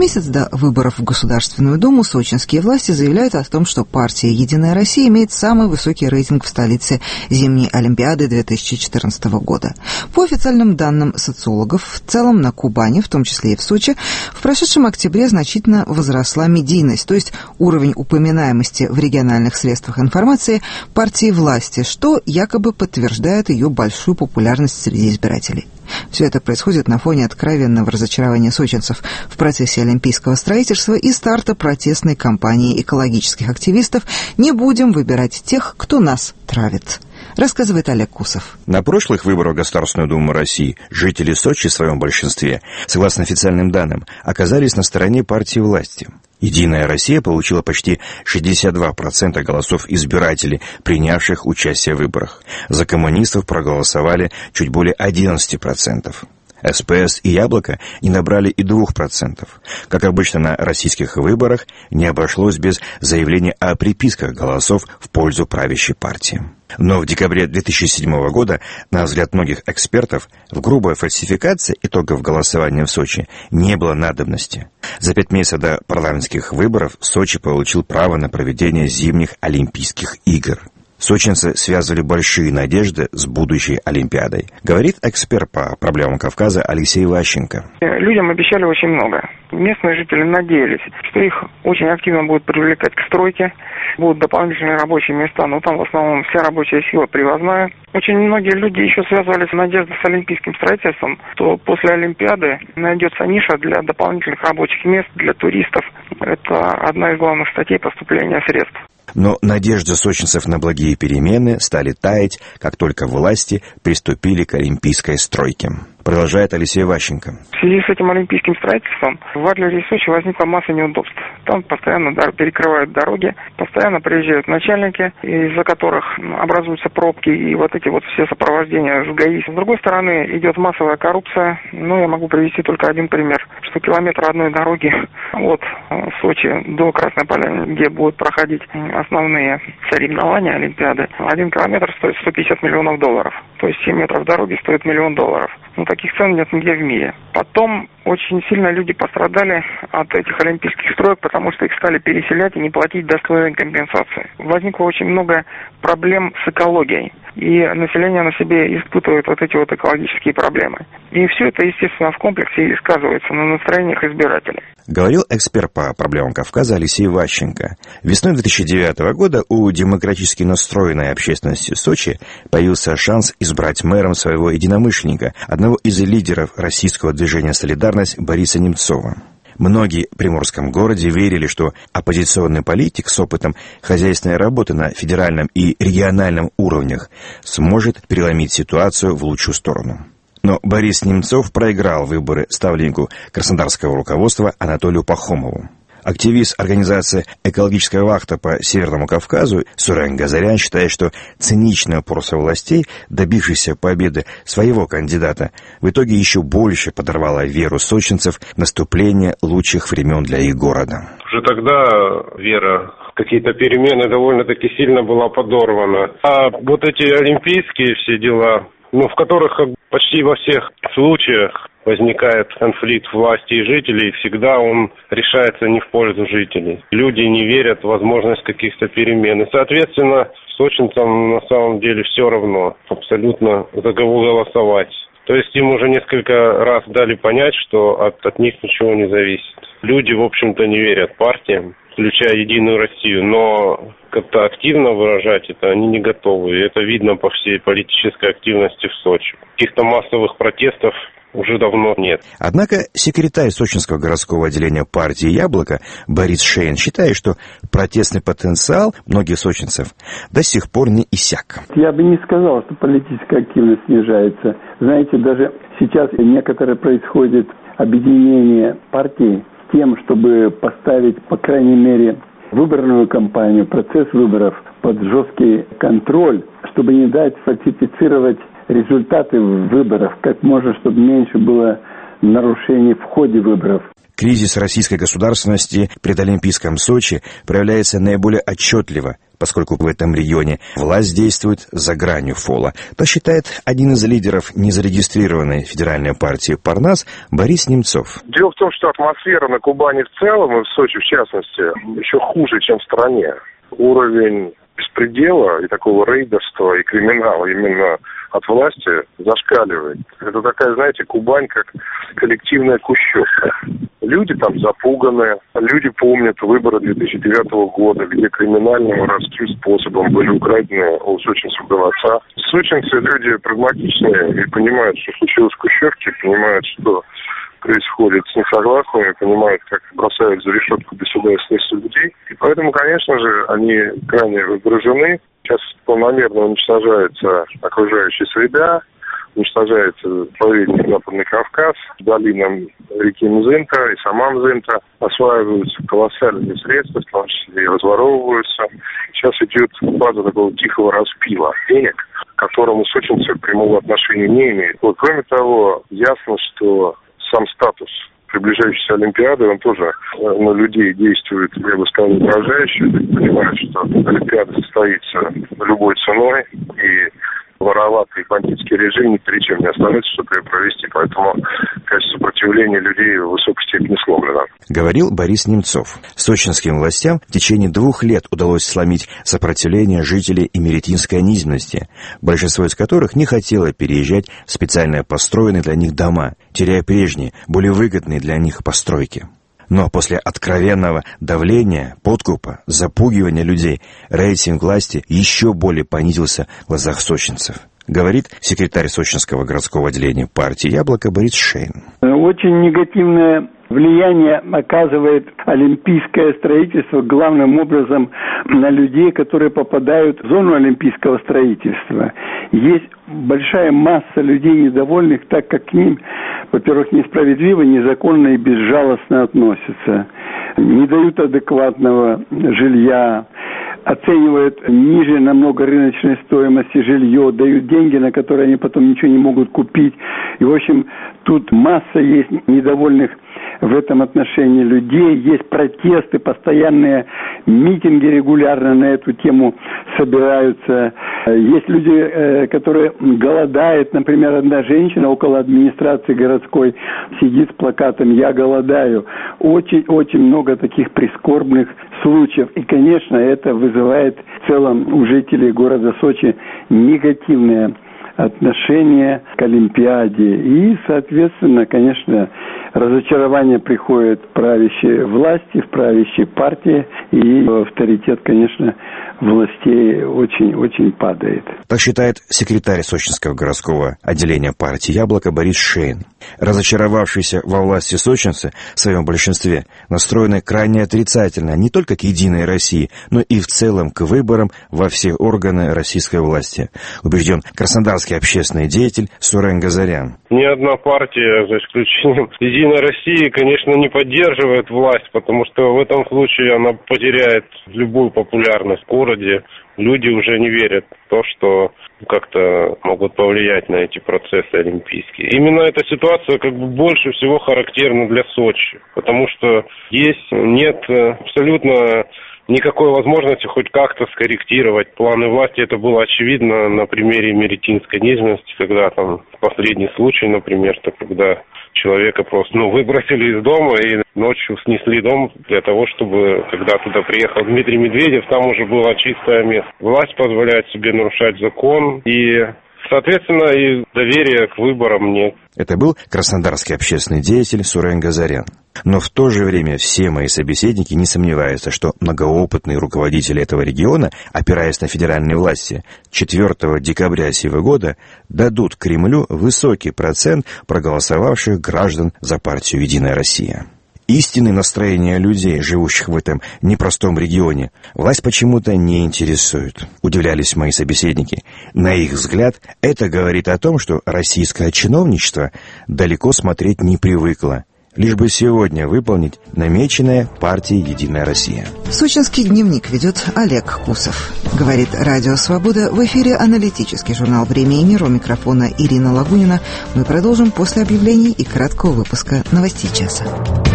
месяц до выборов в Государственную Думу сочинские власти заявляют о том, что партия «Единая Россия» имеет самый высокий рейтинг в столице зимней Олимпиады 2014 года. По официальным данным социологов, в целом на Кубани, в том числе и в Сочи, в прошедшем октябре значительно возросла медийность, то есть уровень упоминаемости в региональных средствах информации партии власти, что якобы подтверждает ее большую популярность среди избирателей. Все это происходит на фоне откровенного разочарования сочинцев в процессе олимпийского строительства и старта протестной кампании экологических активистов «Не будем выбирать тех, кто нас травит», рассказывает Олег Кусов. На прошлых выборах в Государственную Думу России жители Сочи в своем большинстве, согласно официальным данным, оказались на стороне партии власти. «Единая Россия» получила почти 62% голосов избирателей, принявших участие в выборах. За коммунистов проголосовали чуть более 11%. СПС и «Яблоко» не набрали и 2%. Как обычно на российских выборах, не обошлось без заявления о приписках голосов в пользу правящей партии. Но в декабре 2007 года, на взгляд многих экспертов, в грубой фальсификации итогов голосования в Сочи не было надобности. За 5 месяцев до парламентских выборов Сочи получил право на проведение зимних Олимпийских игр. Сочинцы связывали большие надежды с будущей Олимпиадой, говорит эксперт по проблемам Кавказа Алексей Ващенко. Людям обещали очень много. Местные жители надеялись, что их очень активно будут привлекать к стройке, будут дополнительные рабочие места, но там в основном вся рабочая сила привозная. Очень многие люди еще связывали надежды с олимпийским строительством, что после Олимпиады найдется ниша для дополнительных рабочих мест, для туристов. Это одна из главных статей поступления средств. Но надежды сочинцев на благие перемены стали таять, как только власти приступили к олимпийской стройке. Продолжает Алексей Ващенко. В связи с этим олимпийским строительством в Адлере и Сочи возникла масса неудобств. Там постоянно перекрывают дороги, постоянно приезжают начальники, из-за которых образуются пробки и вот эти вот все сопровождения с ГАИ. С другой стороны идет массовая коррупция. Я могу привести только один пример, что километр одной дороги от Сочи до Красной Поляны, где будут проходить основные соревнования Олимпиады, 1 километр стоит $150 миллионов. То есть 7 метров дороги стоит $1 миллион. Таких цен нет нигде в мире. Потом очень сильно люди пострадали от этих олимпийских строек, потому что их стали переселять и не платить достойной компенсации. Возникло очень много проблем с экологией. И население на себе испытывает вот эти вот экологические проблемы. И все это, естественно, в комплексе и сказывается на настроениях избирателей. Говорил эксперт по проблемам Кавказа Алексей Ващенко. Весной 2009 года у демократически настроенной общественности Сочи появился шанс избрать мэром своего единомышленника, одного из лидеров российского движения «Солидарность» Бориса Немцова. Многие в приморском городе верили, что оппозиционный политик с опытом хозяйственной работы на федеральном и региональном уровнях сможет переломить ситуацию в лучшую сторону. Но Борис Немцов проиграл выборы ставленнику краснодарского руководства Анатолию Пахомову. Активист организации «Экологическая вахта» по Северному Кавказу Сурен Газарян считает, что циничный упорство властей, добившийся победы своего кандидата, в итоге еще больше подорвало веру сочинцев в наступление лучших времен для их города. Уже тогда вера в какие-то перемены довольно-таки сильно была подорвана. А вот эти олимпийские все дела, в которых почти во всех случаях возникает конфликт власти и жителей, всегда он решается не в пользу жителей. Люди не верят в возможность каких-то перемен. И, соответственно, сочинцам на самом деле все равно абсолютно за кого голосовать. То есть им уже несколько раз дали понять, что от них ничего не зависит. Люди, в общем-то, не верят партиям, включая «Единую Россию», но как-то активно выражать это они не готовы. И это видно по всей политической активности в Сочи. Каких-то массовых протестов уже давно нет. Однако секретарь Сочинского городского отделения партии «Яблоко» Борис Шейн считает, что протестный потенциал многих сочинцев до сих пор не иссяк. Я бы не сказал, что политическая активность снижается. Знаете, даже сейчас некоторое происходит объединение партий с тем, чтобы поставить, по крайней мере, выборную кампанию, процесс выборов под жесткий контроль, чтобы не дать фальсифицировать результаты выборов, как можно, чтобы меньше было нарушений в ходе выборов. Кризис российской государственности в предолимпийском Сочи проявляется наиболее отчетливо поскольку в этом регионе власть действует за гранью фола. Так считает один из лидеров незарегистрированной федеральной партии «Парнас» Борис Немцов. Дело в том, что атмосфера на Кубани в целом и в Сочи в частности еще хуже, чем в стране. Уровень беспредела и такого рейдерства и криминала именно от власти зашкаливает. Это такая, знаете, Кубань как коллективная Кущевка. Люди там запуганы, люди помнят выборы 2009 года, где криминальным воровским способом были украдены у сочинцев голоса. Сочинцы люди прагматичные и понимают, что случилось в Кущевке, понимают, что происходит с несогласными, понимают, как бросают за решетку государственных людей. И поэтому, конечно же, они крайне раздражены. Сейчас полномерно уничтожается окружающая среда, уничтожается заповедник Западный Кавказ, долина реки Мзынта и сама Мзынта, осваиваются колоссальные средства, в том числе и разворовываются. Сейчас идет фаза такого тихого распила денег, к которому сочинцы прямого отношения не имеют. Вот, кроме того, ясно, что сам статус приближающейся Олимпиады, он тоже на людей действует, я бы сказал, угрожающе. Понимают, что Олимпиада состоится любой ценой, и вороватый бандитский режим ни при чем не остановится, чтобы ее провести. Поэтому, конечно, сопротивление людей в высокой степени сломлено. Говорил Борис Немцов. Сочинским властям в течение 2 лет удалось сломить сопротивление жителей имеретинской низменности, большинство из которых не хотело переезжать в специально построенные для них дома, теряя прежние, более выгодные для них постройки. Но после откровенного давления, подкупа, запугивания людей, рейтинг власти еще более понизился в глазах сочинцев, говорит секретарь Сочинского городского отделения партии «Яблоко» Борис Шейн. Очень негативное влияние оказывает олимпийское строительство главным образом на людей, которые попадают в зону олимпийского строительства. Есть большая масса людей недовольных, так как к ним, во-первых, несправедливо, незаконно и безжалостно относятся. Не дают адекватного жилья, оценивают ниже намного рыночной стоимости жилье, дают деньги, на которые они потом ничего не могут купить. И, в общем, тут масса есть недовольных в этом отношении людей, есть протесты, постоянные митинги регулярно на эту тему собираются. Есть люди, которые голодают. Например, одна женщина около администрации городской сидит с плакатом «Я голодаю». Очень много таких прискорбных случаев. И, конечно, это вызывает в целом у жителей города Сочи негативное отношение к Олимпиаде. И, соответственно, конечно, разочарование приходит в правящей власти, в правящей партии, и авторитет, конечно, властей очень падает. Так считает секретарь Сочинского городского отделения партии «Яблоко» Борис Шейн. Разочаровавшиеся во власти сочинцы в своем большинстве настроены крайне отрицательно не только к «Единой России», но и в целом к выборам во все органы российской власти, убежден краснодарский общественный деятель Сурен Газарян. Ни одна партия, за исключением «Единой России», конечно, не поддерживает власть, потому что в этом случае она потеряет любую популярность в городе. Люди уже не верят в то, что как-то могут повлиять на эти процессы олимпийские. Именно эта ситуация как бы больше всего характерна для Сочи, потому что нет абсолютно никакой возможности хоть как-то скорректировать планы власти. Это было очевидно на примере имеретинской низменности, когда там последний случай, например, когда человека просто выбросили из дома и ночью снесли дом для того, чтобы, когда туда приехал Дмитрий Медведев, там уже было чистое место. Власть позволяет себе нарушать закон, и, соответственно, и доверия к выборам нет. Это был краснодарский общественный деятель Сурен Газарян. Но в то же время все мои собеседники не сомневаются, что многоопытные руководители этого региона, опираясь на федеральные власти, 4 декабря сего года дадут Кремлю высокий процент проголосовавших граждан за партию «Единая Россия». Истинные настроения людей, живущих в этом непростом регионе, власть почему-то не интересует, удивлялись мои собеседники. На их взгляд, это говорит о том, что российское чиновничество далеко смотреть не привыкло, лишь бы сегодня выполнить намеченное партией «Единая Россия». Сочинский дневник ведет Олег Кусов. Говорит Радио Свобода. В эфире аналитический журнал «Время и мир». У микрофона Ирина Лагунина. Мы продолжим после объявлений и краткого выпуска новостей часа.